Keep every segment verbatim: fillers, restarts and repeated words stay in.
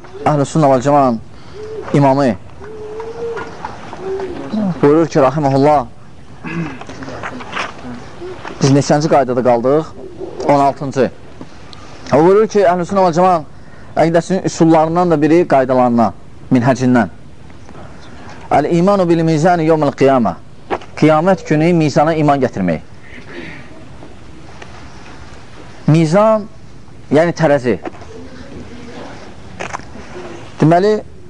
Əhl-i-Sünnə vəl-Cəmaənin imamı buyurur ki, rahiməhullah, biz neçənci qaydada qaldıq? on altıncı. O buyurur ki, Əhl-i-Sünnə vəl-Cəmaənin əqidəsinin üsullarından da biri qaydalarından, minhəcindən. Əl-imanu bil-mizani yevməl-qiyamə. Qiyamət günü mizana iman gətirmək. Mizan, yəni tərəzi. Deməli,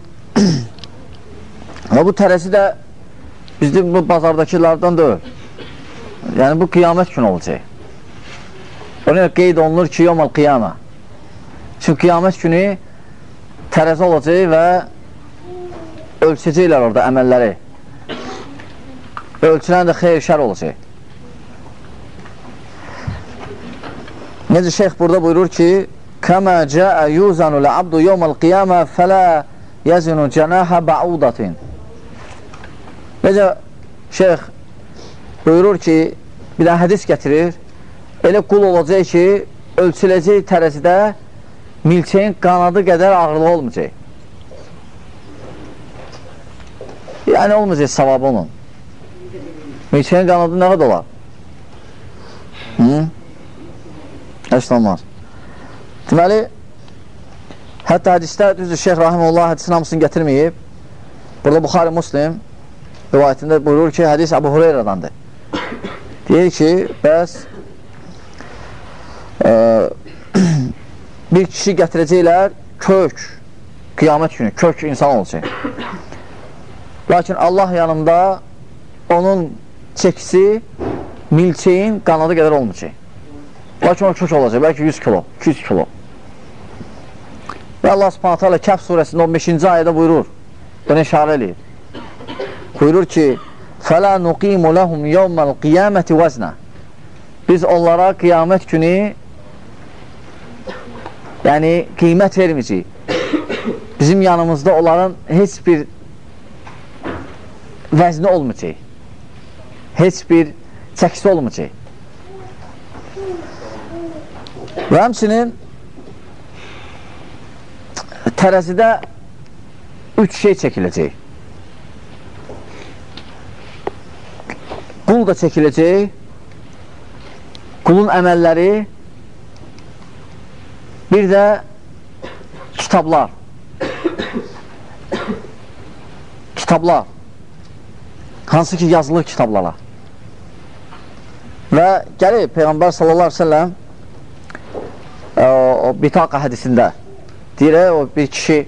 və bu tərəzi də bizim bu bazardakılardan deyil. Yəni, bu qiyamət günü olacaq. Ona qeyd olunur ki, yevməl-qiyamə. Çünki qiyamət günü tərəzi olacaq və ölçəcəklər orada əməlləri. Və ölçülən də xeyr-şər olacaq. Necə şeyx burada buyurur ki, Kəmə cəə yuzanu lə-abdu yevməl-qiyamə fələ yəzinu cənəhə bə'udatin. Necə şeyx buyurur ki, bir də hədis gətirir, elə qul olacaq ki, ölçüləcək tərəzidə milçəyin qanadı qədər ağırlığı olmayacaq. Yəni, olmayacaq savabı onun. Milçəyin qanadı nə qədər olar? Hı? Heç olmaz. Deməli, hətta hədisdə, düzdür, Şeyx Rahimullah hədisin hamısını gətirməyib. Burada Buxari Muslim rivayətində buyurur ki, hədis Əbu Hureyradandır. Deyir ki, bəs e, bir kişi gətirəcəklər kök, qiyamət günü, kök insan olacaq. Lakin Allah yanında onun çəkisi milçəyin qanadı qədər olmayacaq. Lakin o kök olacaq, bəlkə yüz kilo, iki yüz kilo. Və Allah Subhanahu taala Kəhf surəsində on beşinci ayədə buyurur, bunu işarə eləyir. Buyurur ki, فَلَا نُقِيمُ لَهُمْ يَوْمَ الْقِيَامَةِ وَزْنَ. Biz onlara qiyamət günü yəni qiymət verməyəcək. Bizim yanımızda onların heç bir vəzni olmayacaq. Heç bir çəkisi olmayacaq. Və həmçinin tərəzidə üç şey çəkiləcək. Qul da çəkiləcək, qulun əməlləri, bir də kitablar. Kitablar. Hansı ki, yazılır kitablara. Və gəlir Peyğəmbər sallallahu aleyhi ve sellem o, o bitaqa hədisində deyir, o bir kişi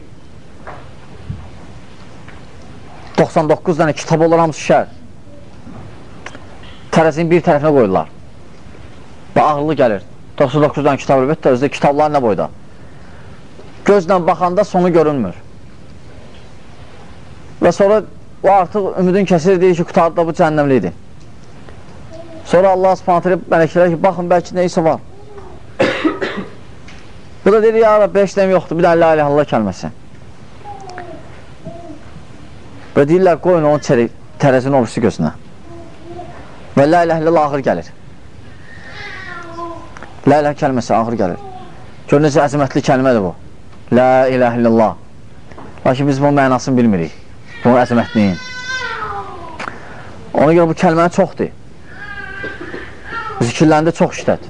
doxsan doqquz dənə kitab olur, hamısı şər. Tərəzinin bir tərəfinə qoyurlar. Və ağırlı gəlir. doxsan doqquz dənə kitab olur, özdə kitablar nə boyda? Gözlə baxanda sonu görünmür. Və sonra o artıq ümidin kəsir, deyir ki, qutardı da bu cəhənnəmlidir. Sonra Allah subhanətlə mələkələr ki, baxın, bəlkə neysə var. Bu da deyir, ya Rab, beş dəm yoxdur, bir də la ilahe illallah kəlməsi. Və deyirlər, qoyun onun tərəzinin orusu gözünə. Və la ilahe illallah ağır gəlir. La ilahe kəlməsi ağır gəlir. Gör, necə əzəmətli kəlmədir bu. La ilahe illallah. Lakin biz bunun mənasını bilmirik. Bunun əzəmətliyin. Ona görə bu kəlməni çoxdur. Zikirlərində çox işlət.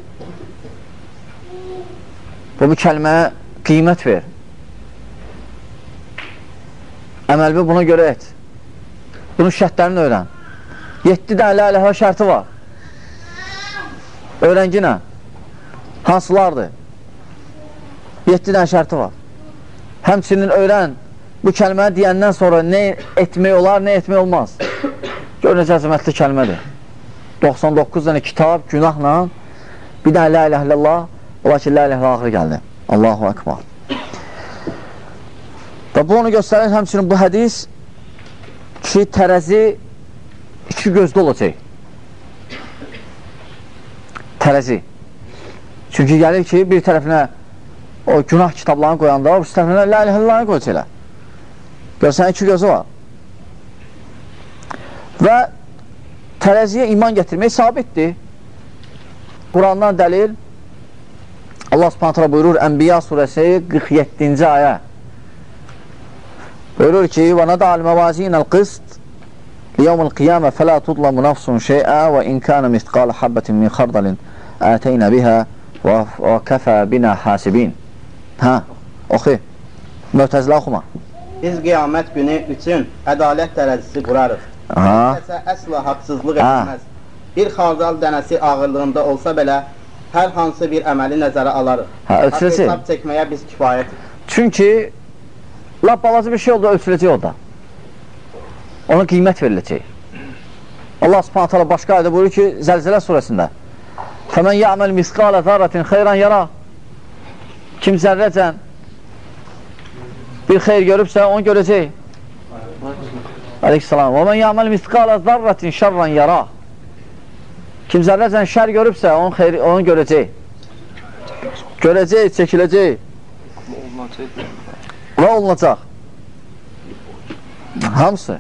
Və bu kəlməyə qiymət ver. Əməlbi buna görə et. Bunun şərtlərini öyrən. yeddi dənə la ilahe şərti var. Öyrənginə. Hansılardır? yeddi dənə şərti var. Həmçinin öyrən, bu kəlməni deyəndən sonra nə etmək olar, nə etmək olmaz. Gör, necə əzəmətli kəlmədir. doxsan doqquz dənə kitab, günahla, bir dənə la ilahe illallah, ola ki, la ilahe illallah axırı gəldi. Allahu Ekber. Və bu onu göstərir, həmçinin bu hədis ki, tərəzi iki gözlü olacaq. Tərəzi. Çünki gəlir ki, bir tərəfinə o günah kitablarını qoyanda, o tərəfinə la ilahe illallahı qoyacaqlar. Görsən, iki gözü var. Və tərəziyə iman gətirmək sabitdir. Qurandan dəlil Allah subhanətlə buyurur Ənbiya surəsi qırx yeddinci ayə Buyurur ki, وَنَدَعَ الْمَوَازِينَ الْقِسْطِ لِيَوْمِ الْقِيَامَةِ فَلَا تُظْلَمُ نَفْسٌ شَيْئًا وَإِنْ كَانَ مِثْقَالَ حَبَّةٍ مِنْ خَرْدَلٍ آتَيْنَا بِهَا وَكَفَى بِنَا حَاسِبِينَ. Hə, oxu. Mötəzilə oxuma. Biz qiyamət günü üçün ədalət tərəzisi qurarıq. Kəsə əsla haqsızlıq etməz. Bir xardal dənəsi ağırlığında olsa belə, hər hansı bir əməli nəzərə alarıq. Hə, ölçüləcək. Hesab çəkməyə biz kifayət. Çünki lap balacı bir şey oldu, ölçüləcək o da. Ona qiymət veriləcək. Allah subhanət hala başqa ayda buyurur ki, Zəlzələ surəsində فَمَنْ يَعْمَلْ مِثْقَالَ ذَرَّةٍ خَيْرًا يَرَى. Kim zərrəcən bir xeyr görübsə, onu görəcək. Aleyhisselam. وَمَنْ يَعْمَلْ مِثْقَالَ ذَرَّةٍ شَرًّا يَرَى. Kim zərrəcən şər görübsə, onu, xeyri, onu görəcək. Görəcək, çəkiləcək. Və olunacaq. Hamısı.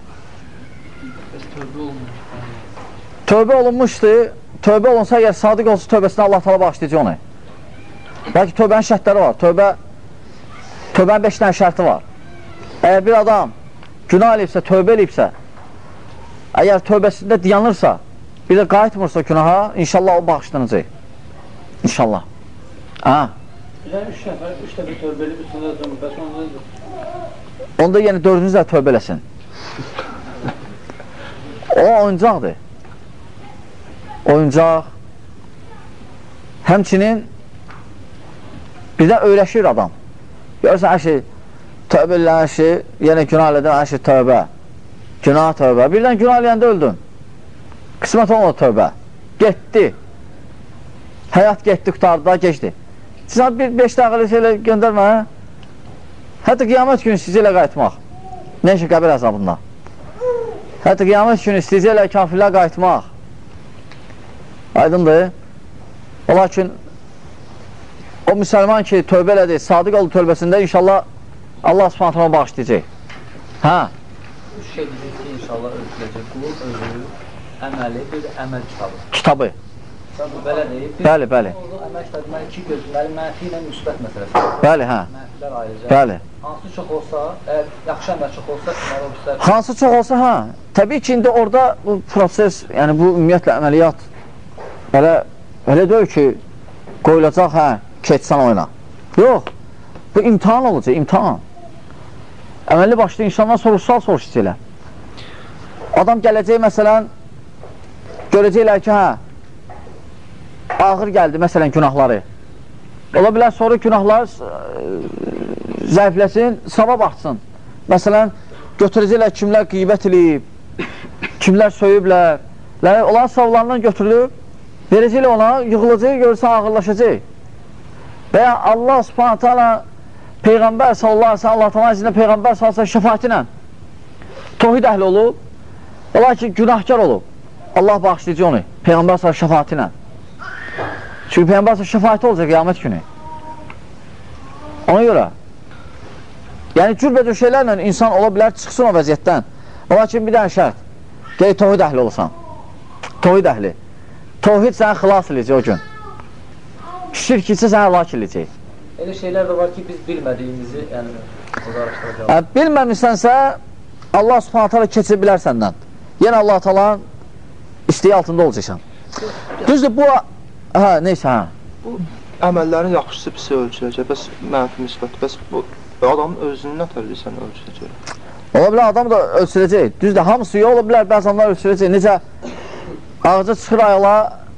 Tövbə olunmuşdu. Tövbə olunsa, əgər sadiq olsa tövbəsində Allah təala bağışlayacaq onu. Bəlkə tövbənin şərtləri var. Tövbə, tövbənin beş dənə şərti var. Əgər bir adam günah eləyibsə, tövbə eləyibsə, əgər tövbəsində dayanırsa, bir də qayıtmırsa günaha, inşallah o bağışlanacaq. İnşallah. Aha. Üç nəfər, üç dəfə tövbə eləyib, üstündə dönmür, bəs onda nedir? Onda yəni dördüncü də tövbə eləsin. O oyuncaqdır. Oyuncaq. Həmçinin bizə öyrəşir adam. Görürsən, hər şey tövbə eləyən hər şey, yenə günah eləyən hər şey tövbə. Günah tövbə. Birdən günah eləyəndə öldün. Qismət olmadı tövbə. Getdi. Həyat getdi, qutardı da, geçdi. Siz bir beş dəqiqəli şeylə göndərmə, hə? Hətta qiyamət günü sizə ilə qayıtmaq. Nə işə qəbir əzabında? Hətta qiyamət günü sizə ilə kafirlə qayıtmaq. Aydındır. O lakin o müsəlman ki, tövbə elədi, sadiq oldu tövbəsində, inşallah Allah subhanətlə onu bağışlayacaq. Hə? Üç şey dedik ki, inşallah ölçüləcək. Qul, özü, əməli, bir əməl kitabı. Kitabı. Bu belə deyib. Bəli, bəli. Əmək kitabı, iki gözləri mənfi ilə müsbət məsələsi. Bəli, hə. Mənfilər ayrıca. Bəli. Hansı çox olsa, əgər yaxşı əməl çox olsa, deməli o bizlər... Hansı çox olsa, hə. Təbii ki, indi orada bu proses, yəni bu ümumiyyətlə əməliyyat elə, elə deyil ki, qoyulacaq, hə, keçsən oyna. Yox, bu imtihan olacaq, imtihan. Əməlli başlı insanlar soruşsal soruşacaqlar. Adam gələcək, məsələn, görəcəklər ki, hə, ağır gəldi, məsələn, günahları. Ola bilər, sonra günahlar zəifləsin, savab artsın. Məsələn, götürəcəklər kimlər qeybət eləyib, kimlər söyüblər. Onların savablarından götürülüb, verəcəklər ona, yığılacaq, görürsən, ağırlaşacaq. Və ya Allah subhanətə ala Peyğəmbər sallallahu aleyhi ve sellem, Allah təala izində Peyğəmbər sallallahu aleyhi ve sellem şəfaəti ilə tohid əhli olub, ola ki, günahkar olub. Allah bağışlayacaq onu, Peyğəmbər sallallahu aleyhi ve sellem şəfaəti ilə. Çünki Peyğəmbər sallallahu aleyhi ve sellem şəfaəti olacaq qiyamət günü. Ona görə. Yəni, cürbəcür şeylərlə insan ola bilər, çıxsın o vəziyyətdən. Ola ki, bir dənə şərt, gəl tohid əhli olursan. Tohid əhli. Tohid səni xilas edəcək o gün. Şirk isə səni həlak edəcək. Elə şeylər də var ki, biz bilmədiyimizi, yəni, hə, bilməmişsənsə, Allah subhanət hala keçir bilər səndən. Yenə Allah talanın isteği altında olacaqsan. Düzdür, bu, hə, neysə, hə. Bu əməllərin yaxşısı pisi ölçüləcək, bəs mənfi müsbət, bəs bu adamın özünü nə tərliysən ölçüləcək? Ola bilər, adam da ölçüləcək. Düzdür, hamısı yox, ola bilər, bəzi adamlar ölçüləcək. Necə ağaca çıxır ayala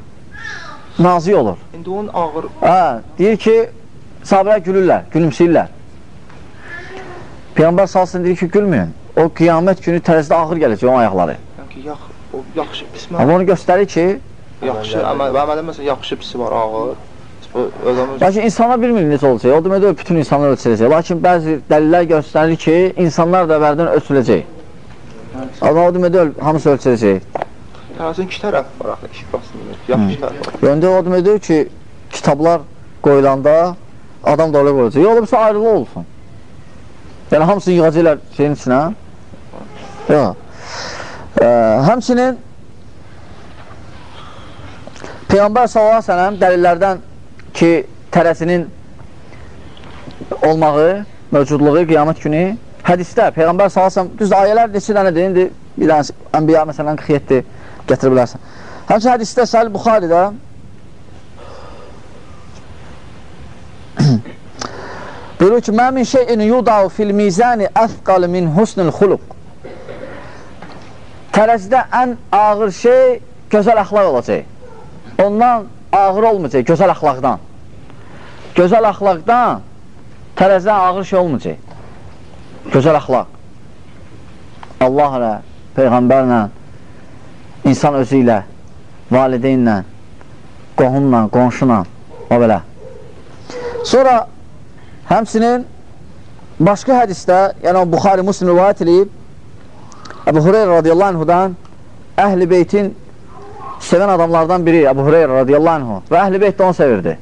nazik olur. İndi onun ağır... Hə, deyir ki, sahabələr gülürlər, gülümsəyirlər. Peyğəmbər salsın deyir ki, gülməyin. O qiyamət günü tərəzidə ağır gələcək onun ayaqları. Yəni ki, yax, o yaxşı pis mən... Amma onu göstərir ki... Yaxşı, əməl, əmələ məsələn, yaxşı pisi var, ağır. Lakin insanlar bilmir necə olacaq. O demək, bütün insanlar ölçüləcək. Lakin bəzi dəlillər göstərir ki, insanlar da bərdən ölçüləcək. Amma o demək, hamısı ölçüləcək. Tərəzin iki tərəf var, iki basında, yaxşı tərəf var. Yöndə o demək ki, kitablar qoyulanda adam da öyle qoyulacaq. Yox, olursa ayrılı olsun. Yəni, hamısını yığacaqlar şeyin içinə. Yox. Həmçinin Peyğəmbər sallallahu aleyhi ve sellem dəlillərdən ki, tərəsinin olmağı, mövcudluğu qiyamət günü hədisdə Peyğəmbər sallallahu düz ayələr neçə dənədir, indi bir dənə Ənbiya məsələn qırx yeddi gətirə bilərsən. Həmçə hədisdə Səhih Buxaridə buyurur ki, mə min şeyin yudau fil mizani əfqal min husnul xuluq. Tərəzidə ən ağır şey gözəl əxlaq olacaq. Ondan ağır olmayacaq, gözəl əxlaqdan. Gözəl əxlaqdan tərəzidən ağır şey olmayacaq. Gözəl əxlaq. Allah ilə, Peyğəmbərlə, insan özü ilə, valideynlə, qohumla, qonşuna, o belə. Sonra həmsinin başqa hədisdə, yəni Buxari Müslim rivayət edib, Əbu Hureyra radiyallahu anhudan Əhl-i Beytin sevən adamlardan biri Əbu Hureyra radiyallahu anhu və Əhl-i Beyt də onu sevirdi.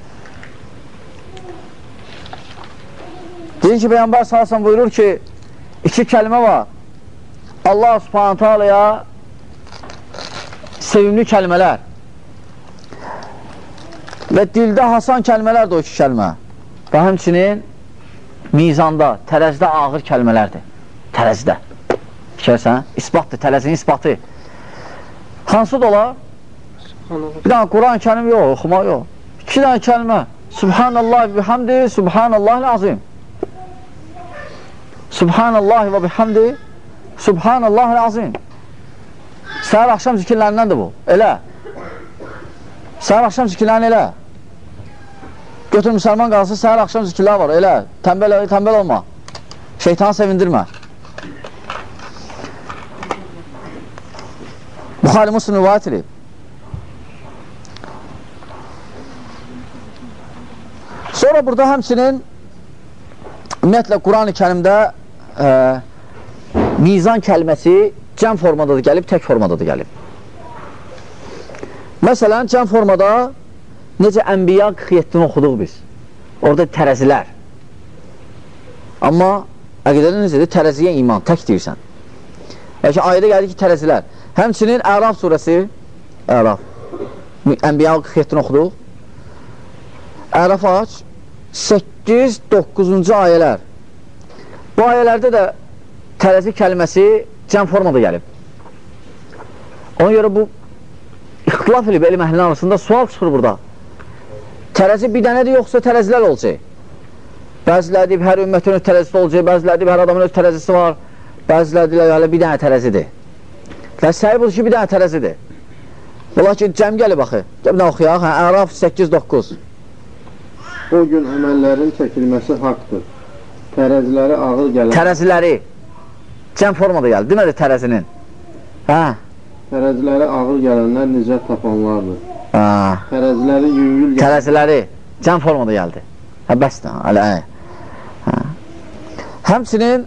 Deyir ki, Peyğəmbər sallallahu əleyhi buyurur ki, iki kəlmə var. Allah subhanətə aləyə sevimli kəlmələr və dildə hasan kəlmələr də o iki kəlmə və həmçinin mizanda, tərəzidə ağır kəlmələrdir. Tərəzidə. Fikirsən, isbatdır, tərəzinin isbatı. Hansı da olar? Bir dənə Quran-ı Kərim yox, oxuma yox. İki dənə kəlmə. Subhanallah və bihamdi, Subhanallahil azim. Subhanallah və bihamdi, Subhanallahil azim. Səhər axşam zikirlərindəndir bu. Elə. Səhər axşam zikirlərini elə. Götür müsəlman qalsın, səhər axşam zikirlər var. Elə. Tənbəl, tənbəl olma. Şeytanı sevindirmə. Buxari Müslim rivayət edib. Sonra burada həmçinin ümumiyyətlə Quran-ı Kərimdə e, mizan kəlməsi cəm formada da gəlib, tək formada da gəlib. Məsələn, cəm formada necə Ənbiya qırx yeddini oxuduq biz. Orada tərəzilər. Amma əqidədə necədir? Tərəziyə iman, tək deyirsən. Bəlkə ayədə gəldi ki, tərəzilər. Həmçinin Əraf surəsi, Əraf, Ənbiya qırx yeddini oxuduq. Əraf aç, səkkiz doqquzuncu ayələr. Bu ayələrdə də tərəzi kəlməsi cəm formada gəlib. Ona görə bu ixtilaf edib elm əhlinin arasında sual çıxır burada. Tərəzi bir dənədir, yoxsa tərəzilər olacaq? Bəziləri deyib, hər ümmətin öz tərəzisi olacaq, bəziləri deyib, hər adamın öz tərəzisi var, bəziləri deyib, bir dənə tərəzidir. Və səhi budur ki, bir dənə tərəzidir. Ola ki, cəm gəlib axı. Bir dənə oxuyaq, hə, Əraf səkkiz doqquz. O gün əməllərin çəkilməsi haqdır. Tərəziləri ağır gələn... Tərəziləri. Cəm formada gəldi, demədi tərəzinin. Hə? Tərəziləri ağır gələnlər nicət tapanlardır. Hə. Tərəziləri yüngül gələn... Tərəziləri. Cəm formada gəldi. Hə, bəsdir. Hələ, hə. Həmçinin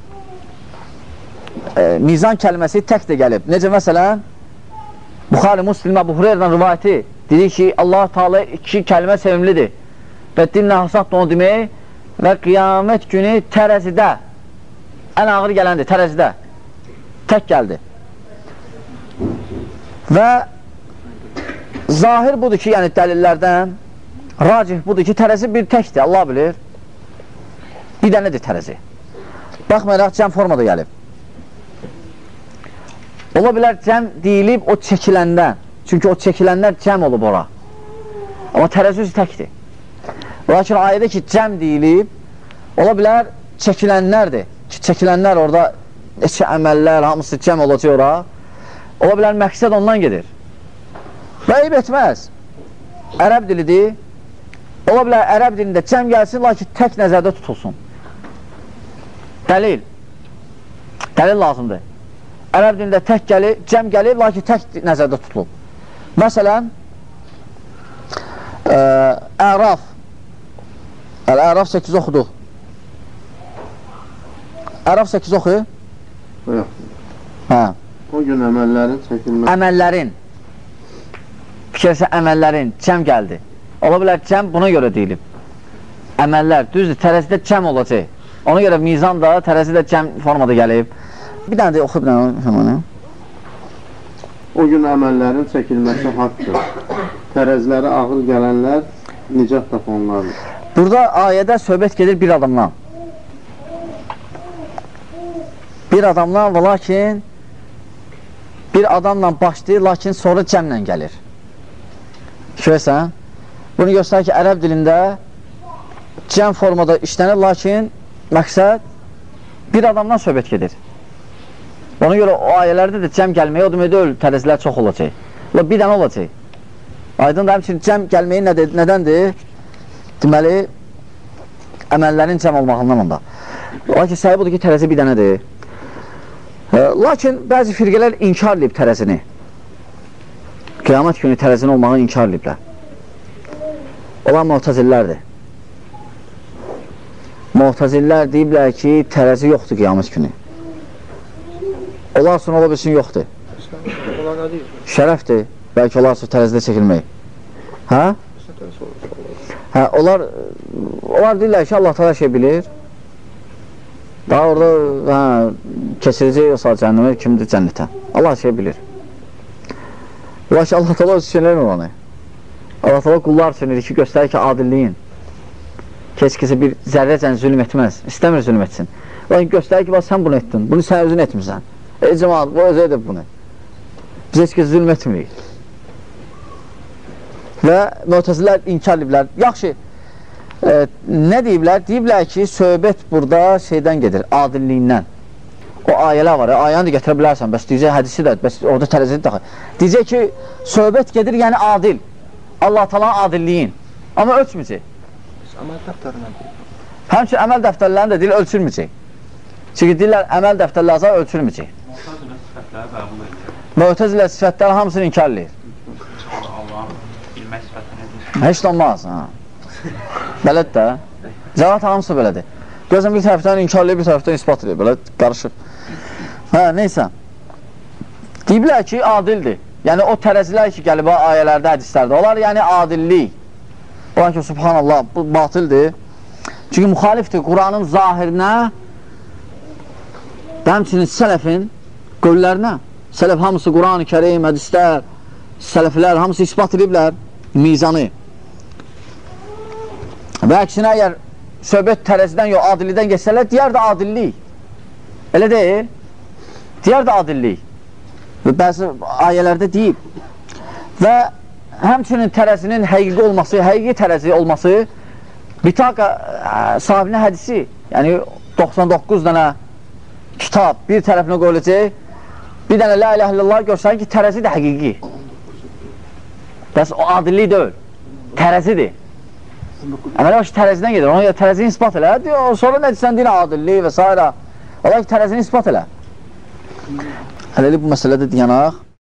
e, mizan kəlməsi tək də gəlib. Necə məsələn, Buxari Müslim Əbu Hureyradan rivayəti dedi ki, Allah Teala iki kəlmə sevimlidir. Və dinlə hasatdır onu demək və qiyamət günü tərəzidə ən ağır gələndir, tərəzidə tək gəldi. Və zahir budur ki, yəni dəlillərdən racih budur ki, tərəzi bir təkdir, Allah bilir. Bir dənədir tərəzi. Baxmayaraq, cəm formada gəlib. Ola bilər, cəm deyilib o çəkiləndən. Çünki o çəkilənlər cəm olub ora. Amma tərəzi özü təkdir. Lakin ayədə ki, cəm deyilib, ola bilər, çəkilənlərdir. Çəkilənlər orada, neçə əməllər, hamısı cəm olacaq ora. Ola bilər, məqsəd ondan gedir. Və eyb etməz. Ərəb dilidir. Ola bilər, ərəb dilində cəm gəlsin, lakin tək nəzərdə tutulsun. Dəlil. Dəlil lazımdır. Ərəb dilində tək gəlir, cəm gəlir, lakin tək nəzərdə tutulub. Məsələn, Əraf. Əraf səkkiz oxuduq. Əraf səkkiz oxu? Yox. Hə. O gün əməllərin çəkilməsi... Əməllərin. Fikirsə əməllərin, cəm gəldi. Ola bilər, cəm buna görə deyilib. Əməllər, düzdür, tərəzidə cəm olacaq. Ona görə mizan da tərəzidə cəm formada gəlib. Bir dənə də oxu, bir dənə. O gün əməllərin çəkilməsi haqdır. Tərəziləri ağır gələnlər nicət tapanlardır. Burada ayədə söhbət gedir bir adamdan. Bir adamla və lakin bir adamla başlayır, lakin sonra cəmlə gəlir. Görürsən? Bunu göstərir ki, ərəb dilində cəm formada işlənir, lakin məqsəd bir adamdan söhbət gedir. Ona görə o ayələrdə də cəm gəlməyi, o deməkdə öl, tərəzilər çox olacaq. Bir dənə olacaq. Aydın da həmçinin cəm gəlməyi nədir, nədəndir? Deməli, əməllərin cəm olmağından onda. Lakin səhi budur ki, tərəzi bir dənədir. Lakin bəzi firqələr inkar edib tərəzini. Qiyamət günü tərəzinin olmağı inkar ediblər. Olan Mu'təzillərdir. Mu'təzillər deyiblər ki, tərəzi yoxdur qiyamət günü. Onlar sonra ola bilsin yoxdur. Şərəfdir. Bəlkə olar sonra tərəzidə çəkilmək. Hə? Hə, onlar onlar deyirlər ki, Allah təala şey bilir. Daha orada hə, keçirəcək yoxsa cəhənnəmə, kimdir cənnətə. Allah şey bilir. Lakin Allah təala öz şeylər olanı. Allah təala qullar üçün edir ki, göstərir ki, adilliyin. Heç kəsə bir zərrəcən zülm etməz. İstəmir zülm etsin. Lakin göstərir ki, sən bunu etdin. Bunu sən özün etmirsən. Ey cəmaat, bu özü edib bunu. Biz heç kəsə zülm etmirik. Və Mu'təzilər inkar ediblər. Yaxşı, e, nə deyiblər? Deyiblər ki, söhbət burada şeydən gedir, adilliyindən. O ayələr var, ayəni də gətirə bilərsən, bəs deyəcək hədisi də, bəs orada tərəzidir daxil. Deyəcək ki, söhbət gedir, yəni adil. Allah Taala'nın adilliyin. Amma ölçməyəcək. Əməl dəftərindən deyil. Həmçin əməl dəftərlərini də deyil, ölçülməyəcək. Çünki deyirlər, əməl dəftərləri azar ölçülməyəcək. Mu'təzilə sifətləri hamısını inkar edir. Heç də olmaz. Belədir də. Cəvat hamısı belədir. Gözən bir tərəfdən inkar edir, bir tərəfdən ispat edir. Belə qarışıq. Hə, neysə. Deyiblər ki, adildir. Yəni, o tərəzilər ki, gəlib ayələrdə, hədislərdə olar, yəni adillik. Olar ki, subhanallah, bu batildir. Çünki müxalifdir Quranın zahirinə, həmçinin sələfin qövlərinə. Sələf hamısı Quran-ı Kərim, hədislər, sələflər hamısı ispat ediblər mizanı. Və əksinə, əgər söhbət tərəzidən yox, adillikdən geçsələr, deyər də adillik. Elə deyil. Deyər də adillik. Və bəzi ayələrdə deyib. Və həmçinin tərəzinin həqiqi olması, həqiqi tərəzi olması Bitaqa sahibinin hədisi, yəni doxsan doqquz dənə kitab bir tərəfinə qoyulacaq, bir dənə la ilahe illallah görsən ki, tərəzi də həqiqi. Bəs o adillik deyil, tərəzidir. Əmələ başı tərəzidən gedir, ona görə tərəzini ispat elə, sonra nə deyirsən, deyir adillik və s. Ola ki, tərəzini ispat elə. Hələlik bu məsələdə deyənək.